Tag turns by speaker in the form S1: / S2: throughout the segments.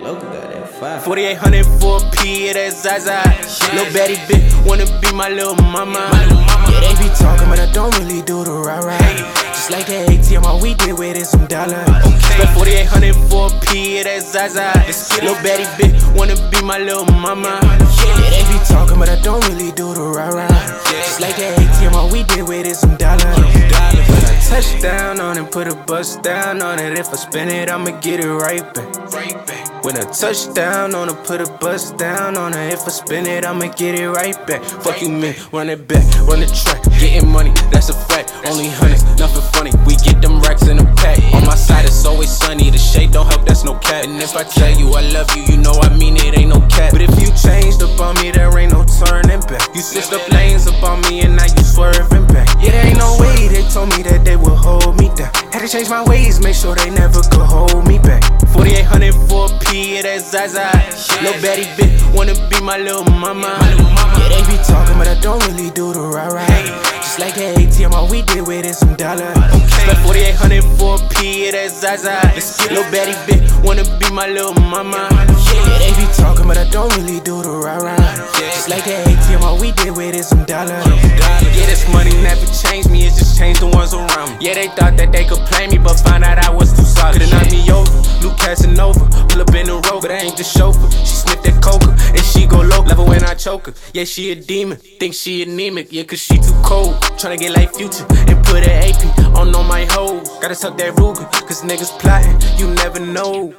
S1: Local got that fire.
S2: 4800 for a P, yeah, that's Zaza. Lil' baddie bitch wanna be my little mama. Yeah, they be talking, but I don't really do the rah-rah. Just like that ATM, all we did with is some dollars. Spent 4800 for a P, yeah, that's Zaza. Lil' baddie bitch wanna be my little mama. Yeah, they be talking, but I don't really do the rah-rah. Just like that ATM, all we did with is some dollars. When I touch down on it, put a bust down on it. If I spin it, I'ma get it right back. When I touch down on it, put a bust down on it. If I spin it, I'ma get it right back. Fuck you, man, run it back, run the track. Getting money, that's a fact. Only hundreds, nothing funny. We get them racks in a pack. On my side, it's always sunny. The shade don't help, that's no cap. And if I tell you I love you, you know I mean it, ain't no cap. But if you changed up on me, there ain't no turning back. You switched up lanes up on me, and now you swerving back. Yeah, there ain't no way they told me that they would hold me down. Had to change my ways, make sure they never could hold me back. 4800 for a P, yeah, that's Zaza. Lil' baddie bitch wanna be my little mama. Yeah, they be talking, but I don't really do the rah-rah. Just like that ATM, all we did with is some dollars. Spent 4800 for a P, yeah, that's Zaza. Lil' baddie bitch wanna be my little mama. Yeah, they be talking, but I don't really do the rah-rah. Just like that ATM, all we did with is some dollars. Yeah, this money never changed me, it just changed the ones around me. Yeah, they thought that they could play me, but found out I was too solid. Could've knocked me over, New Casanova. Pull up in the road, but I ain't the chauffeur. She sniff that coca, and she go low. Love her when I choke her. Yeah, she a demon, think she anemic. Yeah, cause she too cold. Tryna get like Future and put an AP on my hoe. Gotta tuck that Ruger, cause niggas plotting, you never know.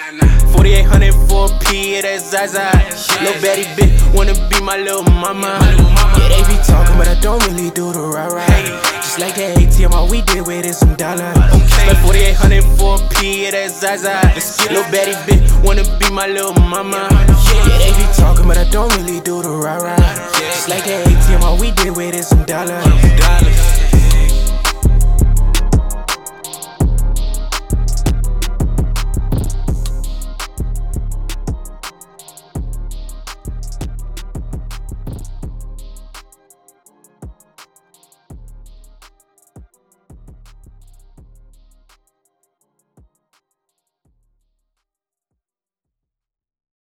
S2: 4800 for a P, yeah, that's Zaza. Lil' baddie bitch wanna be my little mama. Yeah, they be talking, but I don't really do the rah-rah. Just like that ATM, all we did with is some dollars. Spent 4800 for a P, yeah, that's Zaza. Lil' baddie bitch wanna be my little mama. Yeah, they be talking, but I don't really do the rah-rah. Just like that ATM, all we did with is some dollars.